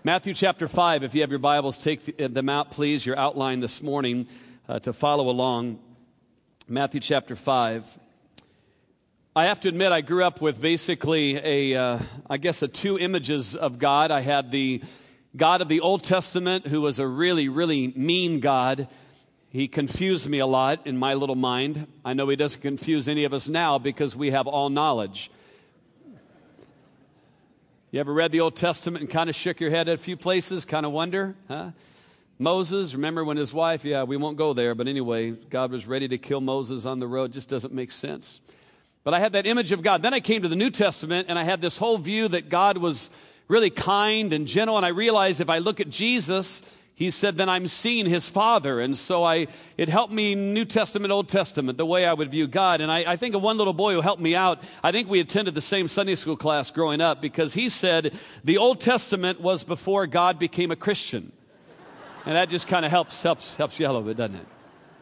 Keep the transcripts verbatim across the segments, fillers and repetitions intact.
Matthew chapter five, if you have your Bibles, take them out, please, your outline this morning uh, to follow along. Matthew chapter five. I have to admit, I grew up with basically a, uh, I guess, a two images of God. I had the God of the Old Testament, who was a really, really mean God. He confused me a lot in my little mind. I know he doesn't confuse any of us now because we have all knowledge. You ever read the Old Testament and kind of shook your head at a few places, kind of wonder? Huh? Moses, remember when his wife, yeah, we won't go there, but anyway, God was ready to kill Moses on the road. Just doesn't make sense. But I had that image of God. Then I came to the New Testament, and I had this whole view that God was really kind and gentle, and I realized if I look at Jesus, he said, then I'm seeing his Father. And so I, it helped me, New Testament, Old Testament, the way I would view God. And I, I think of one little boy who helped me out. I think we attended the same Sunday school class growing up because he said the Old Testament was before God became a Christian. And that just kind of helps, helps, helps you a little bit, doesn't it?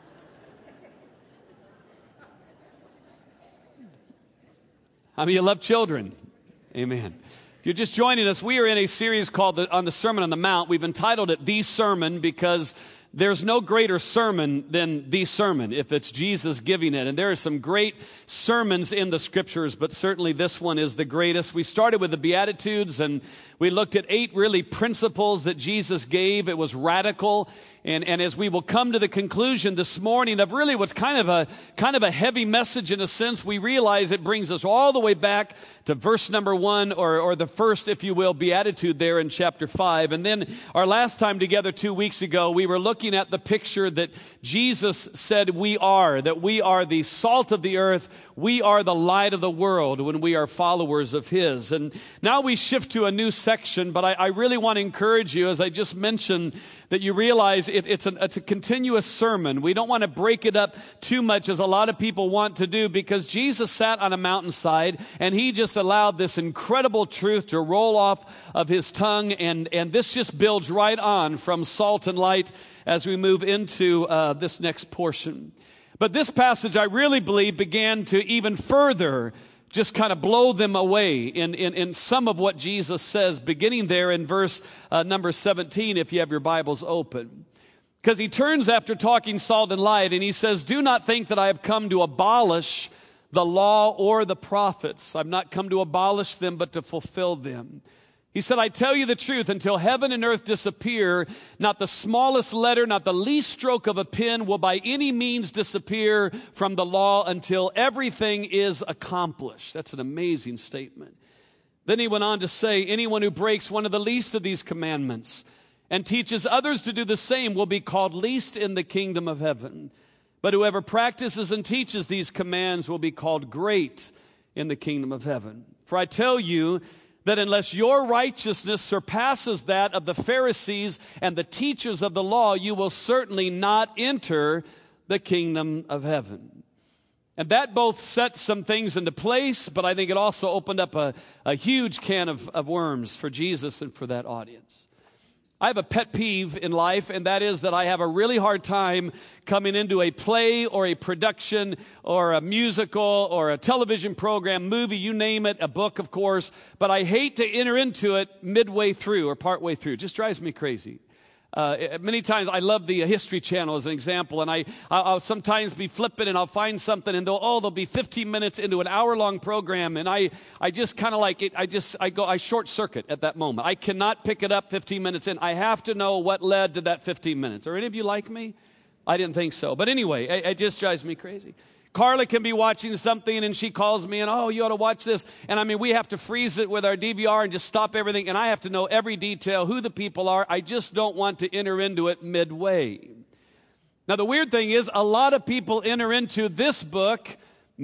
How many of you love children? Amen. If you're just joining us, we are in a series called the, on the Sermon on the Mount. We've entitled it The Sermon because there's no greater sermon than the sermon if it's Jesus giving it. And there are some great sermons in the scriptures, but certainly this one is the greatest. We started with the Beatitudes and we looked at eight really principles that Jesus gave. It was radical. And, and as we will come to the conclusion this morning of really what's kind of a kind of a heavy message in a sense, we realize it brings us all the way back to verse number one, or, or the first, if you will, beatitude there in chapter five. And then our last time together two weeks ago, we were looking at the picture that Jesus said we are, that we are the salt of the earth. We are the light of the world when we are followers of his. And now we shift to a new section, but I, I really want to encourage you, as I just mentioned, that you realize it, it's, a, it's a continuous sermon. We don't want to break it up too much as a lot of people want to do, because Jesus sat on a mountainside and he just allowed this incredible truth to roll off of his tongue, and, and this just builds right on from salt and light as we move into uh, this next portion. But this passage, I really believe, began to even further just kind of blow them away in, in, in some of what Jesus says, beginning there in verse uh, number seventeen, if you have your Bibles open. Because he turns after talking salt and light, and he says, do not think that I have come to abolish the law or the prophets. I've not come to abolish them, but to fulfill them. He said, I tell you the truth, until heaven and earth disappear, not the smallest letter, not the least stroke of a pen will by any means disappear from the law until everything is accomplished. That's an amazing statement. Then he went on to say, anyone who breaks one of the least of these commandments and teaches others to do the same will be called least in the kingdom of heaven. But whoever practices and teaches these commands will be called great in the kingdom of heaven. For I tell you that unless your righteousness surpasses that of the Pharisees and the teachers of the law, you will certainly not enter the kingdom of heaven. And that both set some things into place, but I think it also opened up a, a huge can of, of worms for Jesus and for that audience. I have a pet peeve in life, and that is that I have a really hard time coming into a play or a production or a musical or a television program, movie, you name it, a book, of course, but I hate to enter into it midway through or partway through. It just drives me crazy. Uh, many times I love the History Channel as an example, and I, I'll, I'll sometimes be flipping and I'll find something and they'll, oh, they'll be fifteen minutes into an hour-long program, and I, I just kind of like it, I just, I go, I short circuit at that moment. I cannot pick it up fifteen minutes in. I have to know what led to that fifteen minutes. Are any of you like me? I didn't think so. But anyway, it, it just drives me crazy. Carla can be watching something and she calls me and, oh, you ought to watch this. And I mean, we have to freeze it with our D V R and just stop everything. And I have to know every detail, who the people are. I just don't want to enter into it midway. Now, the weird thing is a lot of people enter into this book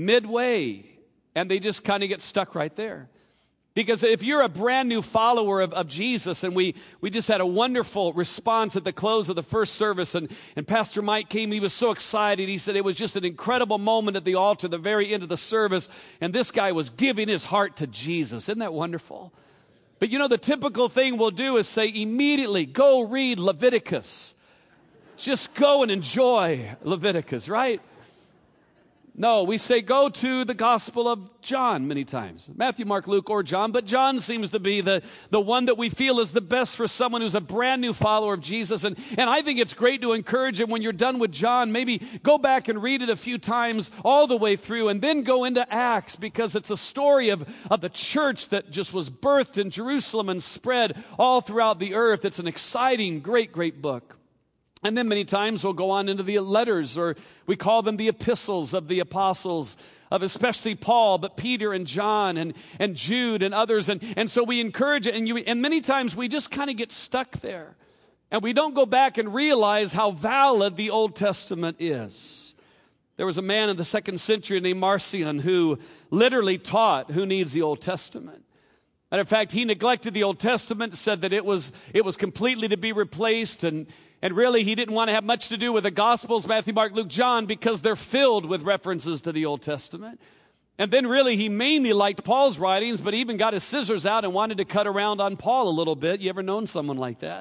midway and they just kind of get stuck right there. Because if you're a brand new follower of, of Jesus, and we, we just had a wonderful response at the close of the first service, and, and Pastor Mike came, he was so excited. He said it was just an incredible moment at the altar, the very end of the service, and this guy was giving his heart to Jesus. Isn't that wonderful? But you know, the typical thing we'll do is say immediately, go read Leviticus. Just go and enjoy Leviticus, right? No, we say go to the Gospel of John many times. Matthew, Mark, Luke, or John. But John seems to be the, the one that we feel is the best for someone who's a brand new follower of Jesus. And, and I think it's great to encourage him when you're done with John, maybe go back and read it a few times all the way through and then go into Acts, because it's a story of, of the church that just was birthed in Jerusalem and spread all throughout the earth. It's an exciting, great, great book. And then many times we'll go on into the letters, or we call them the epistles of the apostles, of especially Paul, but Peter and John and, and Jude and others. And, and so we encourage it, and, you, and many times we just kind of get stuck there. And we don't go back and realize how valid the Old Testament is. There was a man in the second century named Marcion who literally taught who needs the Old Testament. And in fact, he neglected the Old Testament, said that it was, it was completely to be replaced, and And really, he didn't want to have much to do with the Gospels, Matthew, Mark, Luke, John, because they're filled with references to the Old Testament. And then really, he mainly liked Paul's writings, but even got his scissors out and wanted to cut around on Paul a little bit. You ever known someone like that?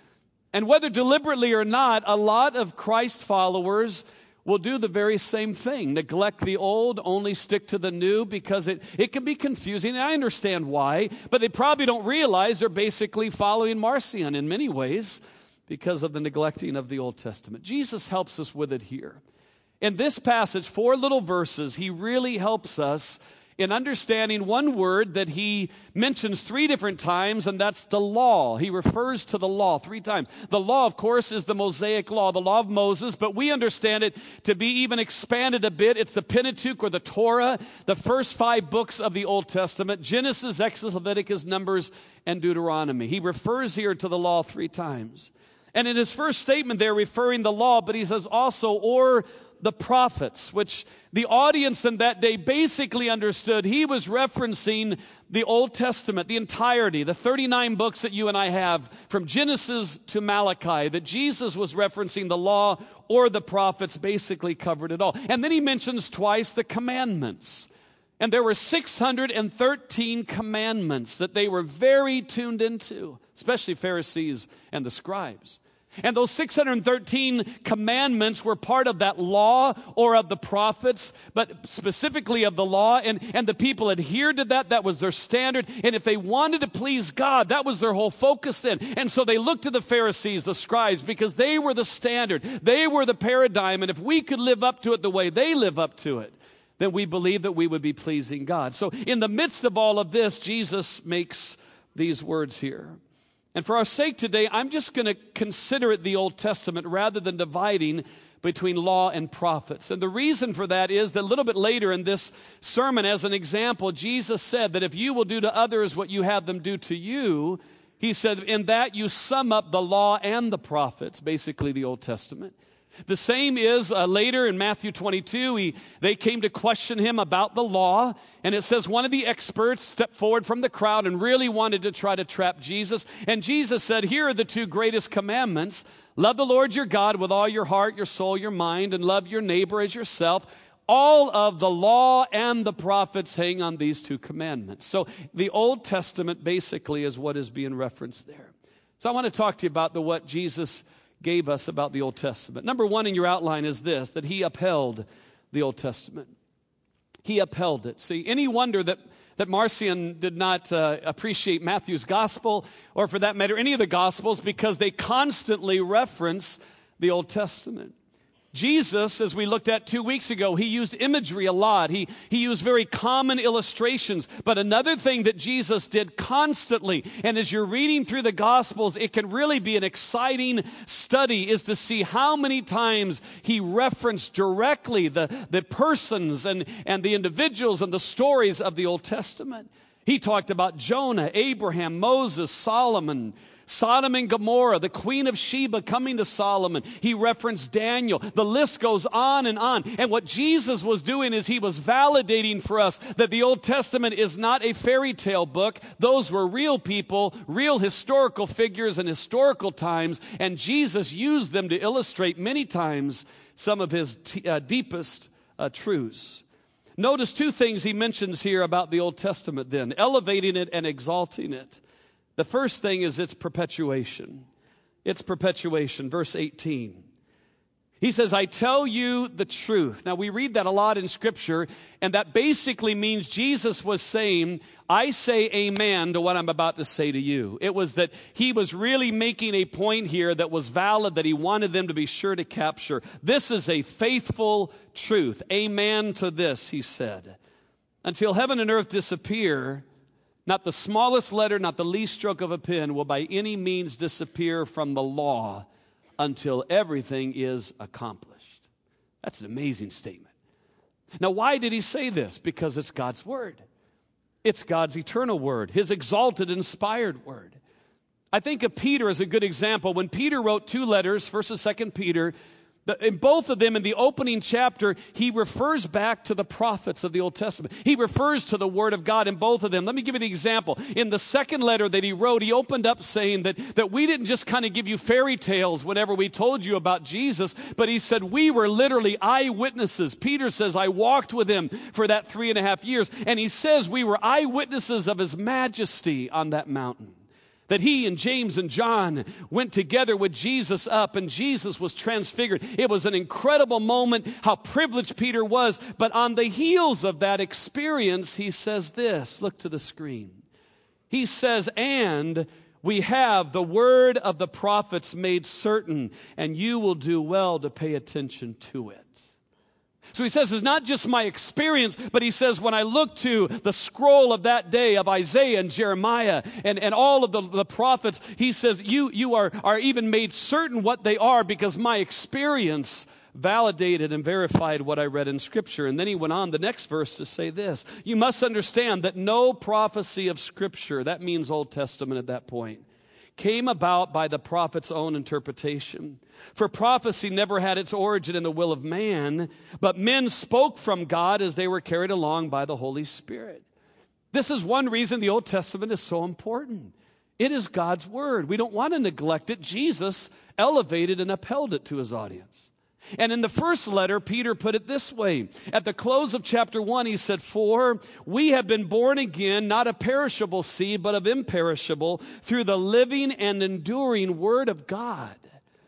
And whether deliberately or not, a lot of Christ followers will do the very same thing. Neglect the old, only stick to the new, because it, it can be confusing. And I understand why, but they probably don't realize they're basically following Marcion in many ways, because of the neglecting of the Old Testament. Jesus helps us with it here. In this passage, four little verses, he really helps us in understanding one word that he mentions three different times, and that's the law. He refers to the law three times. The law, of course, is the Mosaic law, the law of Moses, but we understand it to be even expanded a bit. It's the Pentateuch, or the Torah, the first five books of the Old Testament: Genesis, Exodus, Leviticus, Numbers, and Deuteronomy. He refers here to the law three times. And in his first statement there, referring the law, but he says also, or the prophets, which the audience in that day basically understood. He was referencing the Old Testament, the entirety, the thirty-nine books that you and I have, from Genesis to Malachi, that Jesus was referencing the law or the prophets, basically covered it all. And then he mentions twice the commandments. And there were six hundred thirteen commandments that they were very tuned into, especially Pharisees and the scribes. And those six hundred thirteen commandments were part of that law or of the prophets, but specifically of the law. And, and the people adhered to that. That was their standard. And if they wanted to please God, that was their whole focus then. And so they looked to the Pharisees, the scribes, because they were the standard. They were the paradigm. And if we could live up to it the way they live up to it, then we believe that we would be pleasing God. So in the midst of all of this, Jesus makes these words here. And for our sake today, I'm just going to consider it the Old Testament rather than dividing between law and prophets. And the reason for that is that a little bit later in this sermon, as an example, Jesus said that if you will do to others what you have them do to you, he said, in that you sum up the law and the prophets, basically the Old Testament. The same is uh, later in Matthew twenty-two, he, they came to question him about the law. And it says one of the experts stepped forward from the crowd and really wanted to try to trap Jesus. And Jesus said, here are the two greatest commandments. Love the Lord your God with all your heart, your soul, your mind, and love your neighbor as yourself. All of the law and the prophets hang on these two commandments. So the Old Testament basically is what is being referenced there. So I want to talk to you about the what Jesus gave us about the Old Testament. Number one in your outline is this, that he upheld the Old Testament. He upheld it. See, any wonder that, that Marcion did not uh, appreciate Matthew's gospel, or for that matter, any of the gospels, because they constantly reference the Old Testament. Jesus, as we looked at two weeks ago, he used imagery a lot. He, he used very common illustrations. But another thing that Jesus did constantly, and as you're reading through the Gospels, it can really be an exciting study, is to see how many times he referenced directly the, the persons and, and the individuals and the stories of the Old Testament. He talked about Jonah, Abraham, Moses, Solomon, Sodom and Gomorrah, the Queen of Sheba coming to Solomon. He referenced Daniel. The list goes on and on. And what Jesus was doing is he was validating for us that the Old Testament is not a fairy tale book. Those were real people, real historical figures in historical times, and Jesus used them to illustrate many times some of his t- uh, deepest uh, truths. Notice two things he mentions here about the Old Testament then, elevating it and exalting it. The first thing is its perpetuation. Its perpetuation, verse eighteen. He says, I tell you the truth. Now, we read that a lot in Scripture, and that basically means Jesus was saying, I say amen to what I'm about to say to you. It was that he was really making a point here that was valid, that he wanted them to be sure to capture. This is a faithful truth. Amen to this, he said. Until heaven and earth disappear, not the smallest letter, not the least stroke of a pen will by any means disappear from the law until everything is accomplished. That's an amazing statement. Now, why did he say this? Because it's God's word. It's God's eternal word, his exalted, inspired word. I think of Peter as a good example. When Peter wrote two letters, First and Second Peter, in both of them, in the opening chapter, he refers back to the prophets of the Old Testament. He refers to the Word of God in both of them. Let me give you the example. In the second letter that he wrote, he opened up saying that, that we didn't just kind of give you fairy tales whenever we told you about Jesus, but he said we were literally eyewitnesses. Peter says, I walked with him for that three and a half years, and he says we were eyewitnesses of his majesty on that mountain. That he and James and John went together with Jesus up, and Jesus was transfigured. It was an incredible moment, how privileged Peter was. But on the heels of that experience, he says this. Look to the screen. He says, and we have the word of the prophets made certain, and you will do well to pay attention to it. So he says, it's not just my experience, but he says, when I look to the scroll of that day of Isaiah and Jeremiah and, and all of the, the prophets, he says, you, you are, are even made certain what they are because my experience validated and verified what I read in Scripture. And then he went on the next verse to say this, you must understand that no prophecy of Scripture, that means Old Testament at that point, came about by the prophet's own interpretation. For prophecy never had its origin in the will of man, but men spoke from God as they were carried along by the Holy Spirit. This is one reason the Old Testament is so important. It is God's word. We don't want to neglect it. Jesus elevated and upheld it to his audience. And in the first letter, Peter put it this way. At the close of chapter one, he said, for we have been born again, not of perishable seed, but of imperishable, through the living and enduring word of God.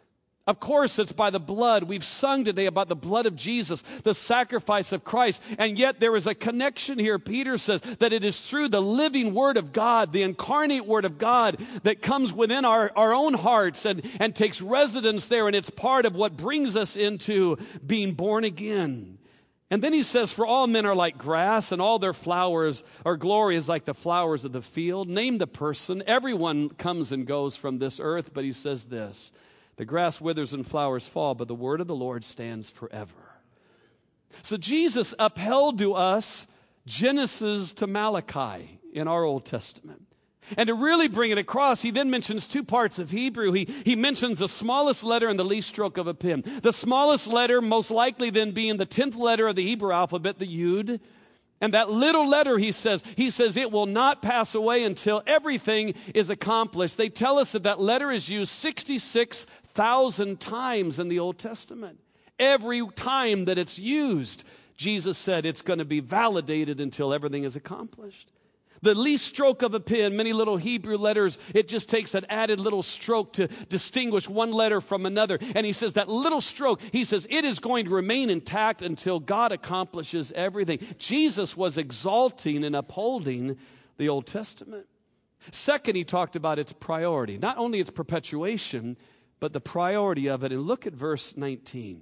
Of course, it's by the blood. We've sung today about the blood of Jesus, the sacrifice of Christ. And yet there is a connection here. Peter says that it is through the living word of God, the incarnate word of God, that comes within our, our own hearts and, and takes residence there. And it's part of what brings us into being born again. And then he says, for all men are like grass, and all their flowers or glory is like the flowers of the field. Name the person. Everyone comes and goes from this earth. But he says this, the grass withers and flowers fall, but the word of the Lord stands forever. So Jesus upheld to us Genesis to Malachi in our Old Testament. And to really bring it across, he then mentions two parts of Hebrew. He, he mentions the smallest letter and the least stroke of a pen. The smallest letter most likely then being the tenth letter of the Hebrew alphabet, the Yud. And that little letter, he says, he says it will not pass away until everything is accomplished. They tell us that that letter is used sixty-six thousand times in the Old Testament. Every time that it's used, Jesus said it's going to be validated until everything is accomplished. The least stroke of a pen, many little Hebrew letters, it just takes that added little stroke to distinguish one letter from another. And he says that little stroke, he says it is going to remain intact until God accomplishes everything. Jesus was exalting and upholding the Old Testament. Second, he talked about its priority. Not only its perpetuation, but the priority of it. And look at verse nineteen.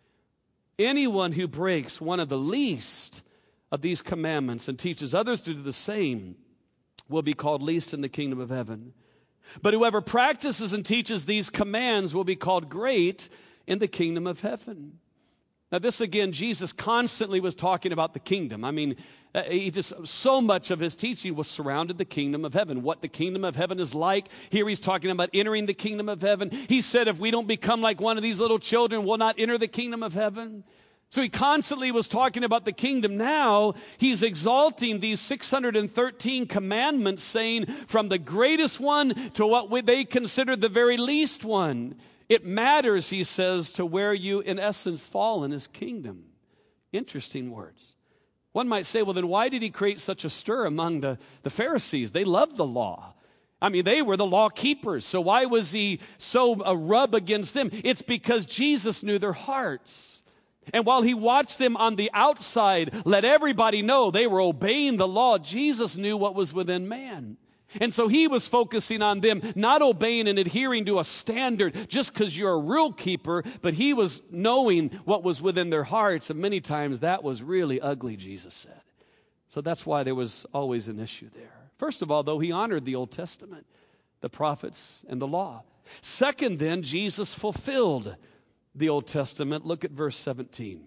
Anyone who breaks one of the least of these commandments and teaches others to do the same will be called least in the kingdom of heaven. But whoever practices and teaches these commands will be called great in the kingdom of heaven. Now this again, Jesus constantly was talking about the kingdom. I mean, he just, so much of his teaching was surrounded the kingdom of heaven. What the kingdom of heaven is like. Here he's talking about entering the kingdom of heaven. He said if we don't become like one of these little children, we'll not enter the kingdom of heaven. So he constantly was talking about the kingdom. Now he's exalting these six hundred thirteen commandments, saying from the greatest one to what they consider the very least one. It matters, he says, to where you in essence fall in his kingdom. Interesting words. One might say, well, then why did he create such a stir among the, the Pharisees? They loved the law. I mean, they were the law keepers. So why was he so a rub against them? It's because Jesus knew their hearts. And while he watched them on the outside, let everybody know they were obeying the law, Jesus knew what was within man. And so he was focusing on them not obeying and adhering to a standard just because you're a rule keeper, but he was knowing what was within their hearts. And many times that was really ugly, Jesus said. So that's why there was always an issue there. First of all, though, he honored the Old Testament, the prophets, and the law. Second, then, Jesus fulfilled the Old Testament. Look at verse seventeen.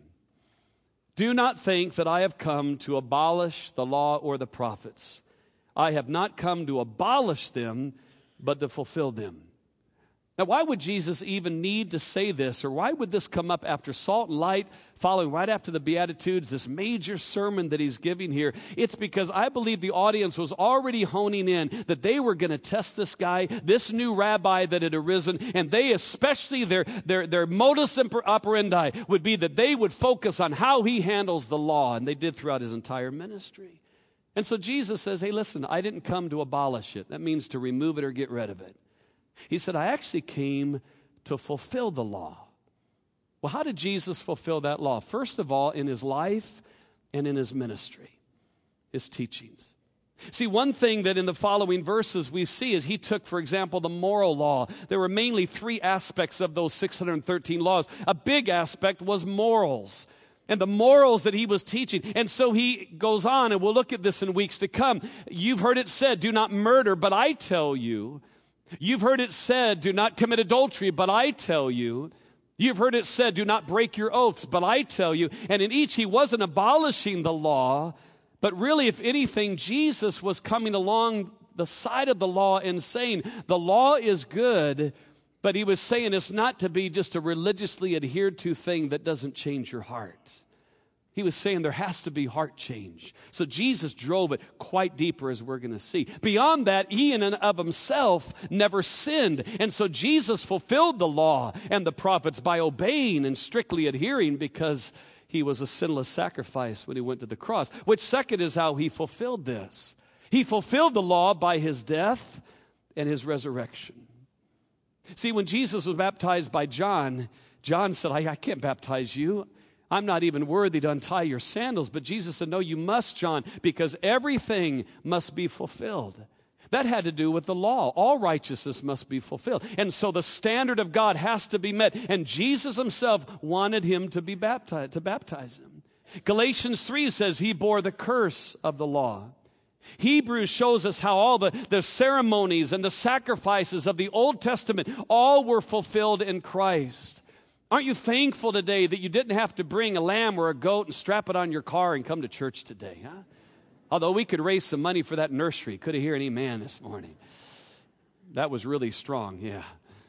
Do not think that I have come to abolish the law or the prophets. I have not come to abolish them, but to fulfill them. Now, why would Jesus even need to say this, or why would this come up after Salt and Light, following right after the Beatitudes, this major sermon that he's giving here? It's because I believe the audience was already honing in that they were going to test this guy, this new rabbi that had arisen, and they especially, their, their, their modus operandi would be that they would focus on how he handles the law, and they did throughout his entire ministry. And so Jesus says, hey, listen, I didn't come to abolish it. That means to remove it or get rid of it. He said, I actually came to fulfill the law. Well, how did Jesus fulfill that law? First of all, in his life and in his ministry, his teachings. See, one thing that in the following verses we see is he took, for example, the moral law. There were mainly three aspects of those six hundred thirteen laws. A big aspect was morals. And the morals that he was teaching. And so he goes on, and we'll look at this in weeks to come. You've heard it said, do not murder, but I tell you. You've heard it said, do not commit adultery, but I tell you. You've heard it said, do not break your oaths, but I tell you. And in each, he wasn't abolishing the law, but really, if anything, Jesus was coming along the side of the law and saying, the law is good, but he was saying it's not to be just a religiously adhered to thing that doesn't change your heart. He was saying there has to be heart change. So Jesus drove it quite deeper, as we're going to see. Beyond that, he in and of himself never sinned. And so Jesus fulfilled the law and the prophets by obeying and strictly adhering, because he was a sinless sacrifice when he went to the cross. Which second is how he fulfilled this. He fulfilled the law by his death and his resurrection. See, when Jesus was baptized by John, John said, I, I can't baptize you. I'm not even worthy to untie your sandals. But Jesus said, no, you must, John, because everything must be fulfilled. That had to do with the law. All righteousness must be fulfilled. And so the standard of God has to be met. And Jesus himself wanted him to be baptized, to baptize him. Galatians three says he bore the curse of the law. Hebrews shows us how all the, the ceremonies and the sacrifices of the Old Testament all were fulfilled in Christ. Aren't you thankful today that you didn't have to bring a lamb or a goat and strap it on your car and come to church today, huh? Although we could raise some money for that nursery. Could have heard any man this morning. That was really strong, yeah.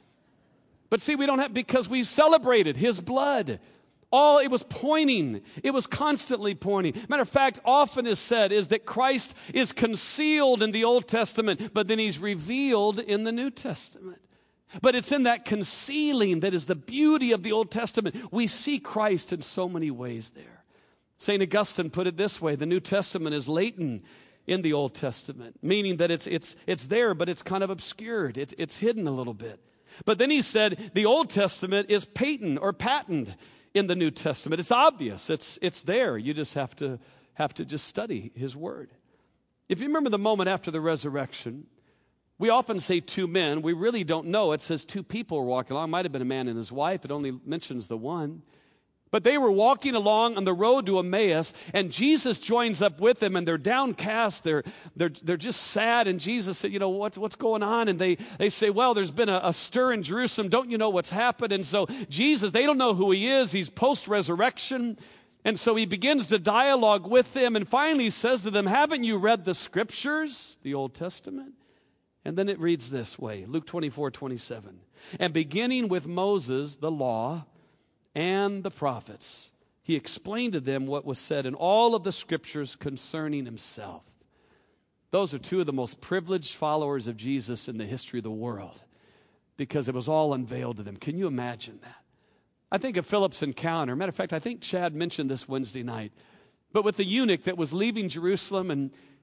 But see, we don't have, because we celebrated his blood. All it was pointing, it was constantly pointing. Matter of fact, often is said is that Christ is concealed in the Old Testament, but then he's revealed in the New Testament. But it's in that concealing that is the beauty of the Old Testament. We see Christ in so many ways there. Saint Augustine put it this way: the New Testament is latent in the Old Testament, meaning that it's it's it's there, but it's kind of obscured. It's it's hidden a little bit. But then he said the Old Testament is patent or patent in the New Testament. It's obvious. It's it's there. You just have to have to just study his word. If you remember the moment after the resurrection, we often say two men. We really don't know. It says two people were walking along. It might have been a man and his wife. It only mentions the one. But they were walking along on the road to Emmaus, and Jesus joins up with them, and they're downcast. They're, they're, they're just sad, and Jesus said, you know, what's, what's going on? And they, they say, well, there's been a, a stir in Jerusalem. Don't you know what's happened? And so Jesus, they don't know who he is. He's post-resurrection. And so he begins to dialogue with them, and finally he says to them, haven't you read the Scriptures, the Old Testament? And then it reads this way, Luke twenty-four twenty-seven. And beginning with Moses, the law, and the prophets, he explained to them what was said in all of the Scriptures concerning himself. Those are two of the most privileged followers of Jesus in the history of the world, because it was all unveiled to them. Can you imagine that? I think of Philip's encounter. Matter of fact, I think Chad mentioned this Wednesday night. But with the eunuch that was leaving Jerusalem, and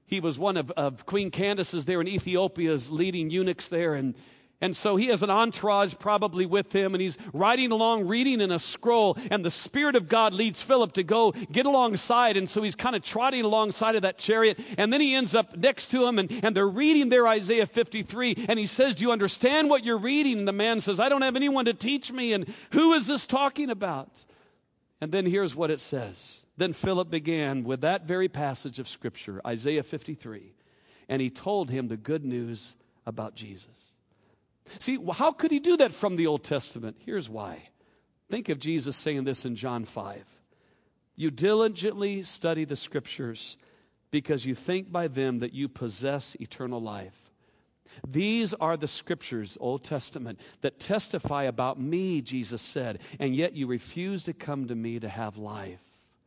He was one of, of Queen Candace's there in Ethiopia's leading eunuchs there. And, and so he has an entourage probably with him. And he's riding along, reading in a scroll. And the Spirit of God leads Philip to go get alongside. And so he's kind of trotting alongside of that chariot. And then he ends up next to him. And, and they're reading there Isaiah fifty-three. And he says, do you understand what you're reading? And the man says, I don't have anyone to teach me. And who is this talking about? And then here's what it says. Then Philip began with that very passage of Scripture, Isaiah fifty-three, and he told him the good news about Jesus. See, how could he do that from the Old Testament? Here's why. Think of Jesus saying this in John five. You diligently study the Scriptures because you think by them that you possess eternal life. These are the Scriptures, Old Testament, that testify about me, Jesus said, and yet you refuse to come to me to have life.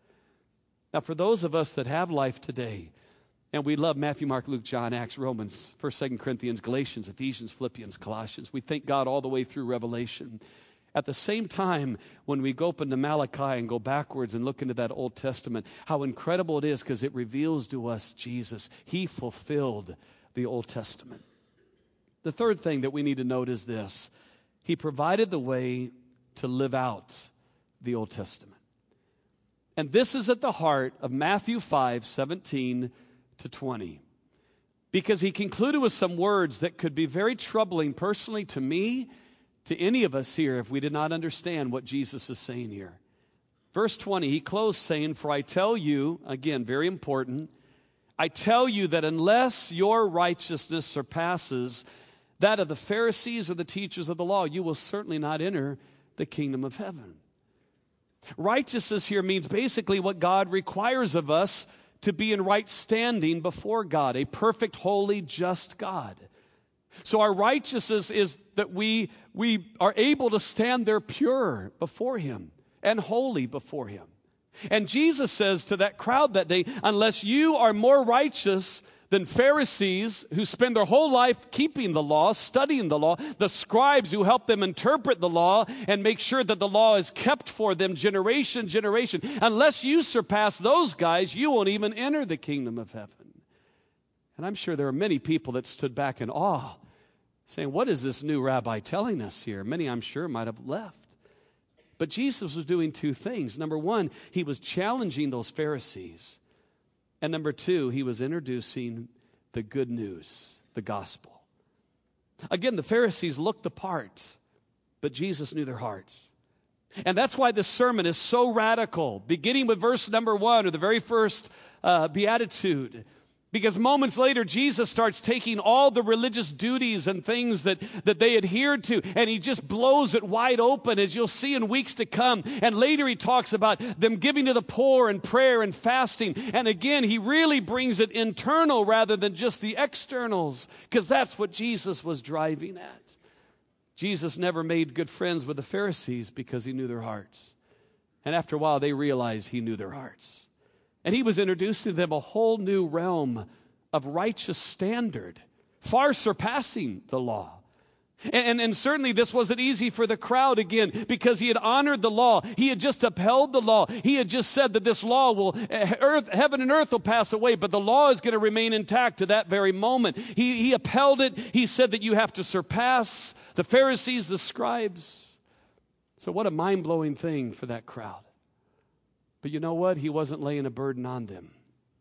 Now, for those of us that have life today, and we love Matthew, Mark, Luke, John, Acts, Romans, First, Second Corinthians, Galatians, Ephesians, Philippians, Colossians. We thank God all the way through Revelation. At the same time, when we go up into Malachi and go backwards and look into that Old Testament, how incredible it is because it reveals to us Jesus. He fulfilled the Old Testament. The third thing that we need to note is this. He provided the way to live out the Old Testament. And this is at the heart of Matthew five, seventeen to twenty. Because he concluded with some words that could be very troubling personally to me, to any of us here, if we did not understand what Jesus is saying here. Verse twenty, he closed saying, for I tell you, again, very important, I tell you that unless your righteousness surpasses that of the Pharisees or the teachers of the law, you will certainly not enter the kingdom of heaven. Righteousness here means basically what God requires of us to be in right standing before God, a perfect, holy, just God. So our righteousness is that we, we are able to stand there pure before Him and holy before Him. And Jesus says to that crowd that day, unless you are more righteous than Pharisees who spend their whole life keeping the law, studying the law, the scribes who help them interpret the law and make sure that the law is kept for them generation, generation. Unless you surpass those guys, you won't even enter the kingdom of heaven. And I'm sure there are many people that stood back in awe, saying, what is this new rabbi telling us here? Many, I'm sure, might have left. But Jesus was doing two things. Number one, he was challenging those Pharisees. And number two, he was introducing the good news, the gospel. Again, the Pharisees looked the part, but Jesus knew their hearts. And that's why this sermon is so radical, beginning with verse number one, or the very first uh, beatitude. Because moments later, Jesus starts taking all the religious duties and things that, that they adhered to, and he just blows it wide open, as you'll see in weeks to come. And later he talks about them giving to the poor and prayer and fasting. And again, he really brings it internal rather than just the externals, because that's what Jesus was driving at. Jesus never made good friends with the Pharisees because he knew their hearts. And after a while, they realized he knew their hearts. And he was introducing them a whole new realm of righteous standard, far surpassing the law. And, and, and certainly this wasn't easy for the crowd again, because he had honored the law. He had just upheld the law. He had just said that this law will, earth, heaven and earth will pass away, but the law is going to remain intact to that very moment. He, he upheld it. He said that you have to surpass the Pharisees, the scribes. So what a mind-blowing thing for that crowd. But you know what? He wasn't laying a burden on them.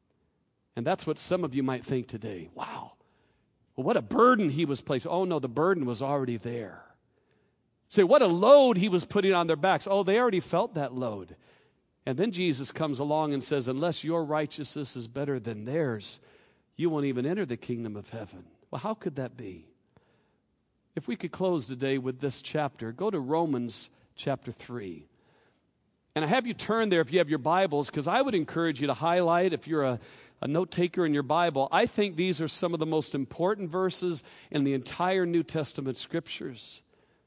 And that's what some of you might think today. Wow. Well, what a burden he was placing. Oh, no, the burden was already there. Say, what a load he was putting on their backs. Oh, they already felt that load. And then Jesus comes along and says, unless your righteousness is better than theirs, you won't even enter the kingdom of heaven. Well, how could that be? If we could close today with this chapter, go to Romans chapter three. And I have you turn there if you have your Bibles, because I would encourage you to highlight, if you're a, a note taker in your Bible. I think these are some of the most important verses in the entire New Testament scriptures.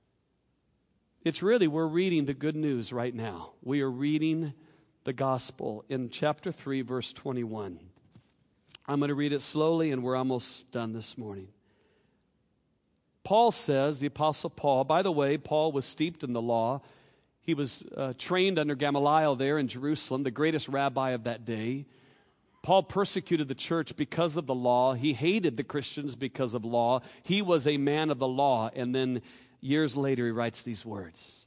It's really, we're reading the good news right now. We are reading the gospel in chapter three, verse twenty-one. I'm going to read it slowly, and we're almost done this morning. Paul says, the Apostle Paul, by the way, Paul was steeped in the law. He was uh, trained under Gamaliel there in Jerusalem, the greatest rabbi of that day. Paul persecuted the church because of the law. He hated the Christians because of law. He was a man of the law. And then years later, he writes these words.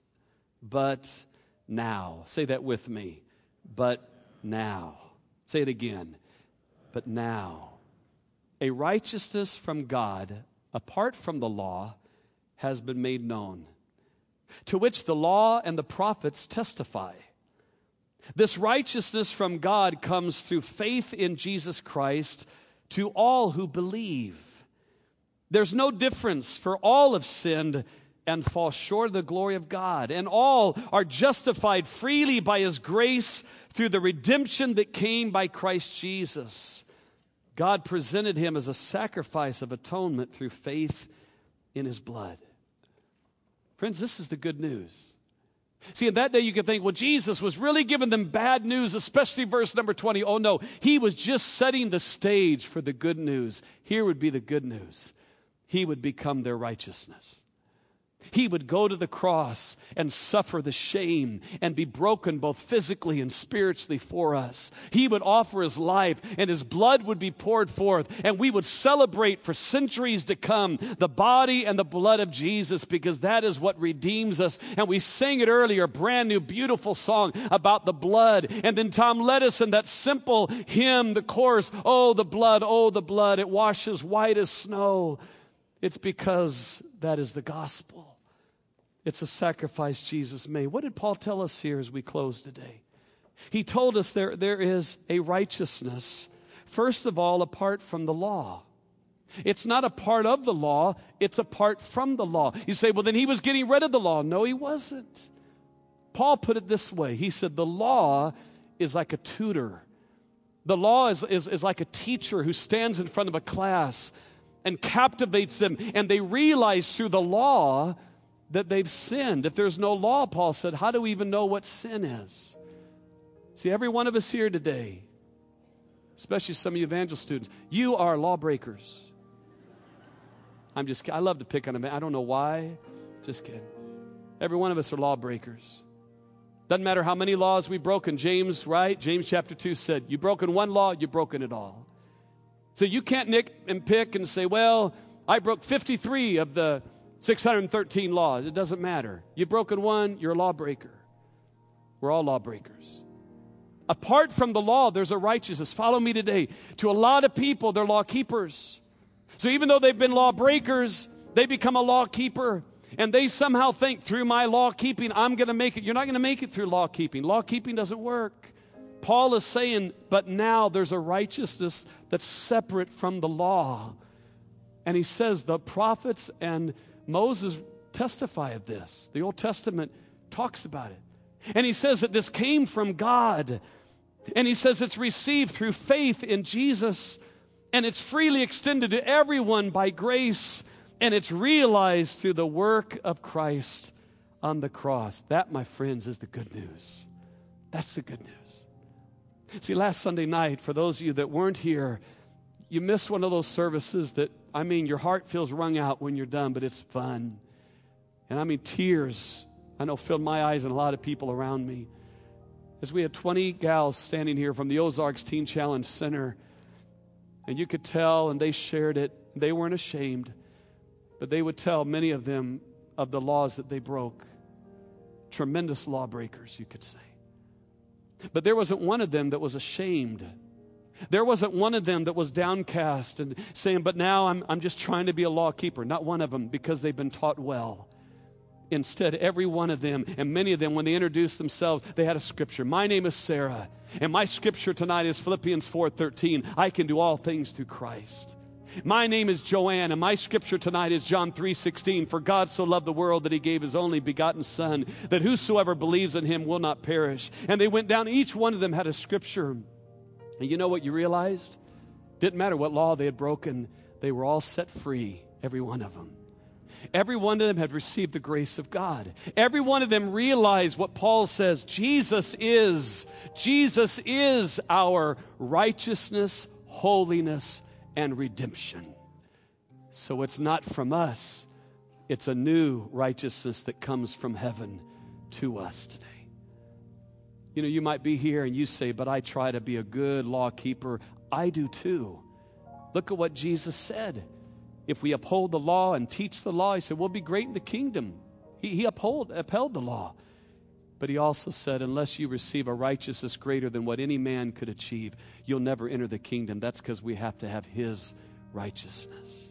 But now, say that with me. But now, say it again. But now, a righteousness from God, apart from the law, has been made known, to which the law and the prophets testify. This righteousness from God comes through faith in Jesus Christ to all who believe. There's no difference, for all have sinned and fall short of the glory of God, and all are justified freely by His grace through the redemption that came by Christ Jesus. God presented Him as a sacrifice of atonement through faith in His blood. Friends, this is the good news. See, in that day you could think, well, Jesus was really giving them bad news, especially verse number twenty. Oh no, He was just setting the stage for the good news. Here would be the good news. He would become their righteousness. He would go to the cross and suffer the shame and be broken both physically and spiritually for us. He would offer His life and His blood would be poured forth, and we would celebrate for centuries to come the body and the blood of Jesus, because that is what redeems us. And we sang it earlier, a brand new beautiful song about the blood. And then Tom led us in that simple hymn, the chorus, oh the blood, oh the blood, it washes white as snow. It's because that is the gospel. It's a sacrifice Jesus made. What did Paul tell us here as we close today? He told us there, there is a righteousness, first of all, apart from the law. It's not a part of the law, it's apart from the law. You say, well, then He was getting rid of the law. No, He wasn't. Paul put it this way. He said, the law is like a tutor. The law is, is, is like a teacher who stands in front of a class and captivates them, and they realize through the law that they've sinned. If there's no law, Paul said, how do we even know what sin is? See, every one of us here today, especially some of you evangel students, you are lawbreakers. I'm just, I love to pick on them. I don't know why. Just kidding. Every one of us are lawbreakers. Doesn't matter how many laws we've broken. James, right? James chapter two said, you've broken one law, you've broken it all. So you can't nick and pick and say, well, I broke fifty-three of the six hundred thirteen laws. It doesn't matter. You've broken one, you're a lawbreaker. We're all lawbreakers. Apart from the law, there's a righteousness. Follow me today. To a lot of people, they're law keepers. So even though they've been lawbreakers, they become a law keeper. And they somehow think, through my law keeping, I'm going to make it. You're not going to make it through law keeping. Law keeping doesn't work. Paul is saying, but now there's a righteousness that's separate from the law. And he says the prophets and Moses testify of this. The Old Testament talks about it. And he says that this came from God. And he says it's received through faith in Jesus. And it's freely extended to everyone by grace. And it's realized through the work of Christ on the cross. That, my friends, is the good news. That's the good news. See, last Sunday night, for those of you that weren't here, you missed one of those services that, I mean, your heart feels wrung out when you're done, but it's fun. And I mean, tears, I know, filled my eyes and a lot of people around me. As we had twenty gals standing here from the Ozarks Teen Challenge Center, and you could tell, and they shared it, they weren't ashamed, but they would tell, many of them, of the laws that they broke. Tremendous lawbreakers, you could say. But there wasn't one of them that was ashamed. There wasn't one of them that was downcast and saying, but now I'm, I'm just trying to be a law keeper. Not one of them, because they've been taught well. Instead, every one of them, and many of them, when they introduced themselves, they had a scripture. My name is Sarah, and my scripture tonight is Philippians four thirteen. I can do all things through Christ. My name is Joanne, and my scripture tonight is John three sixteen. For God so loved the world that He gave His only begotten Son, that whosoever believes in Him will not perish. And they went down, each one of them had a scripture. And you know what you realized? Didn't matter what law they had broken, they were all set free, every one of them. Every one of them had received the grace of God. Every one of them realized what Paul says, Jesus is, Jesus is our righteousness, holiness, and redemption. So it's not from us, it's a new righteousness that comes from heaven to us today. You know, you might be here and you say, but I try to be a good law keeper. I do too. Look at what Jesus said. If we uphold the law and teach the law, he said, we'll be great in the kingdom. He, he uphold, upheld the law. But he also said, unless you receive a righteousness greater than what any man could achieve, you'll never enter the kingdom. That's because we have to have his righteousness.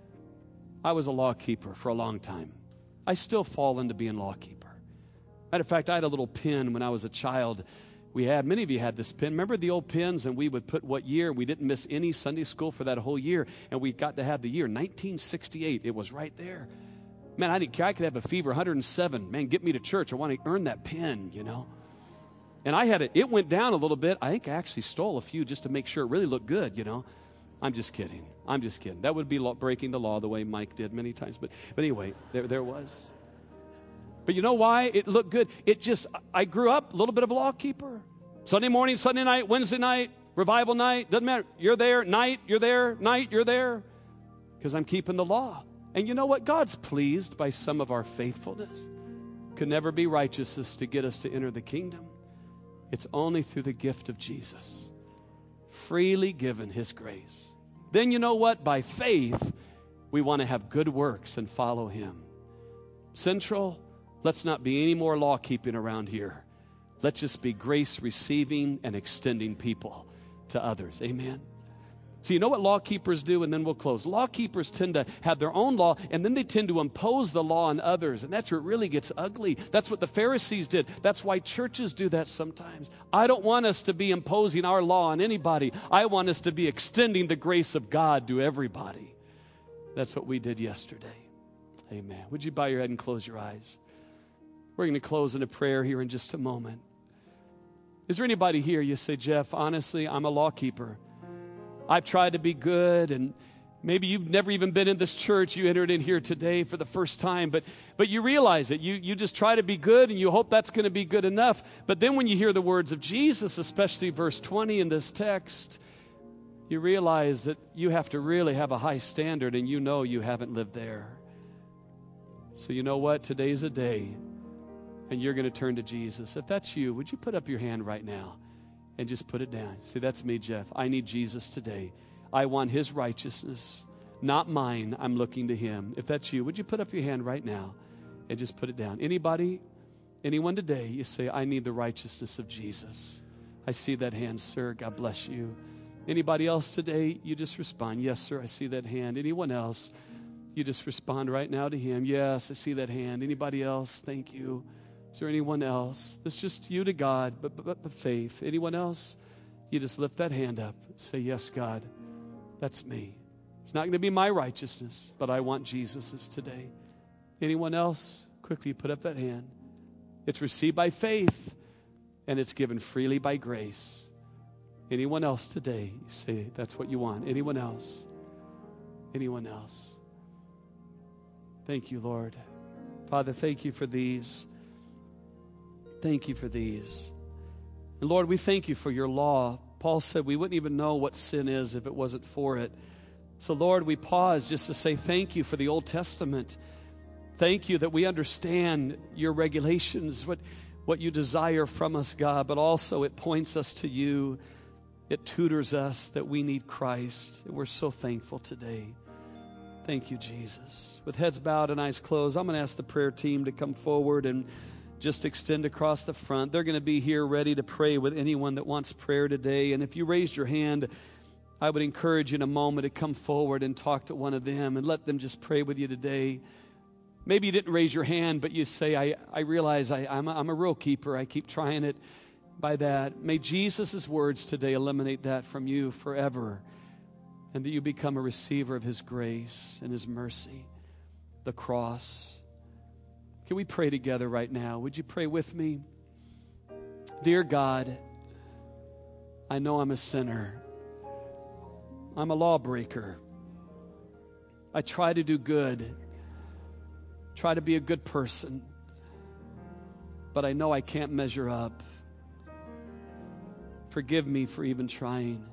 I was a law keeper for a long time. I still fall into being law keeper. Matter of fact, I had a little pin when I was a child. We had, many of you had this pin. Remember the old pins? And we would put what year. We didn't miss any Sunday school for that whole year. And we got to have the year, nineteen sixty-eight. It was right there. Man, I didn't care. I could have a fever, one hundred seven. Man, get me to church. I want to earn that pin, you know. And I had it. It went down a little bit. I think I actually stole a few just to make sure it really looked good, you know. I'm just kidding. I'm just kidding. That would be law, breaking the law the way Mike did many times. But, but anyway, there, there was. But you know why it looked good? It just, I grew up a little bit of a law keeper. Sunday morning, Sunday night, Wednesday night, revival night, doesn't matter. You're there, night, you're there, night, you're there. Because I'm keeping the law. And you know what? God's pleased by some of our faithfulness. Could never be righteousness to get us to enter the kingdom. It's only through the gift of Jesus. Freely given his grace. Then you know what? By faith, we want to have good works and follow him. Central, let's not be any more law keeping around here. Let's just be grace receiving and extending people to others. Amen. So you know what law keepers do, and then we'll close. Law keepers tend to have their own law, and then they tend to impose the law on others, and that's where it really gets ugly. That's what the Pharisees did. That's why churches do that sometimes. I don't want us to be imposing our law on anybody. I want us to be extending the grace of God to everybody. That's what we did yesterday. Amen. Would you bow your head and close your eyes? We're going to close in a prayer here in just a moment. Is there anybody here, you say, Jeff, honestly, I'm a law keeper. I've tried to be good, and maybe you've never even been in this church. You entered in here today for the first time, but but you realize it. You, you just try to be good, and you hope that's going to be good enough. But then when you hear the words of Jesus, especially verse twenty in this text, you realize that you have to really have a high standard, and you know you haven't lived there. So you know what? Today's a day, and you're going to turn to Jesus. If that's you, would you put up your hand right now? And just put it down. See, that's me, Jeff. I need Jesus today. I want his righteousness, not mine. I'm looking to him. If that's you, would you put up your hand right now and just put it down? Anybody, anyone today, you say, I need the righteousness of Jesus. I see that hand, sir. God bless you. Anybody else today, you just respond. Yes, sir, I see that hand. Anyone else, you just respond right now to him. Yes, I see that hand. Anybody else? Thank you. Is there anyone else? That's just you to God, but, but, but faith. Anyone else? You just lift that hand up. Say, yes, God, that's me. It's not going to be my righteousness, but I want Jesus's today. Anyone else? Quickly put up that hand. It's received by faith, and it's given freely by grace. Anyone else today? You say, that's what you want. Anyone else? Anyone else? Thank you, Lord. Father, thank you for these. Thank you for these. And Lord, we thank you for your law. Paul said we wouldn't even know what sin is if it wasn't for it. So Lord, we pause just to say thank you for the Old Testament. Thank you that we understand your regulations, what, what you desire from us, God, but also it points us to you. It tutors us that we need Christ. And we're so thankful today. Thank you, Jesus. With heads bowed and eyes closed, I'm going to ask the prayer team to come forward and just extend across the front. They're going to be here ready to pray with anyone that wants prayer today. And if you raised your hand, I would encourage you in a moment to come forward and talk to one of them and let them just pray with you today. Maybe you didn't raise your hand, but you say, I, I realize I, I'm, a, I'm a real keeper. I keep trying it by that. May Jesus' words today eliminate that from you forever, and that you become a receiver of his grace and his mercy, the cross. Can we pray together right now? Would you pray with me? Dear God, I know I'm a sinner. I'm a lawbreaker. I try to do good, try to be a good person, but I know I can't measure up. Forgive me for even trying.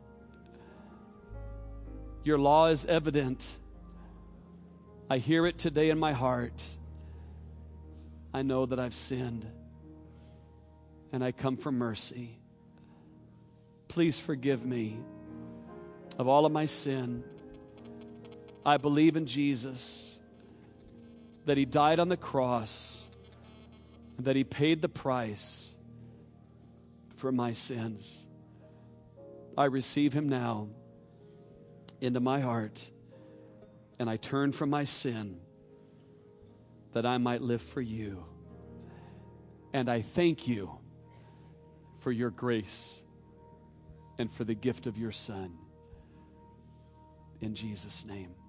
Your law is evident. I hear it today in my heart. I know that I've sinned. and I come for mercy. Please forgive me of all of my sin. I believe in Jesus, that he died on the cross, and that he paid the price for my sins. I receive him now into my heart, and I turn from my sin that I might live for you. And I thank you for your grace and for the gift of your Son. In Jesus' name.